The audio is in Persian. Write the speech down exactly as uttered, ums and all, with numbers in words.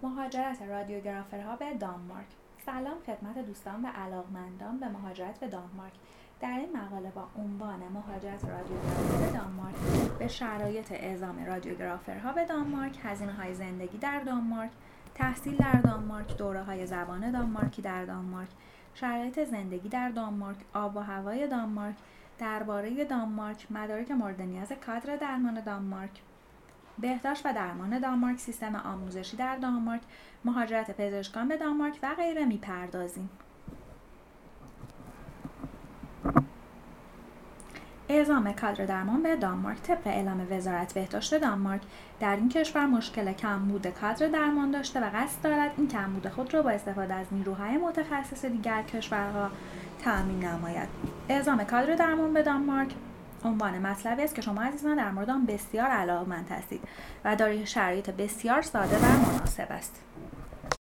مهاجرت رادیوگرافرها به دانمارک. سلام خدمت دوستان و علاقمندان به مهاجرت به دانمارک. در این مقاله با عنوان مهاجرت رادیوگرافر به دانمارک به شرایط اعزام رادیوگرافرها به دانمارک، هزینه‌های زندگی در دانمارک، تحصیل در دانمارک، دوره‌های زبان دانمارکی در دانمارک، شرایط زندگی در دانمارک، آب و هوای دانمارک، درباره دانمارک، مدارک مورد نیاز کادر درمان دانمارک، بهداشت و درمان دانمارک، سیستم آموزشی در دانمارک، مهاجرت پزشکان به دانمارک و غیره می‌پردازیم. اعزام کادر درمان به دانمارک. طبق اعلام وزارت بهداشت دانمارک، در این کشور مشکل کمبود کادر درمان داشته و قصد دارد این کمبود خود را با استفاده از نیروهای متخصص دیگر کشورها تأمین نماید. اعزام کادر درمان به دانمارک عنوان مطلبی است که شما عزیزان در مورد آن بسیار علاقه‌مند هستید و دارای شرایط بسیار ساده و مناسب است.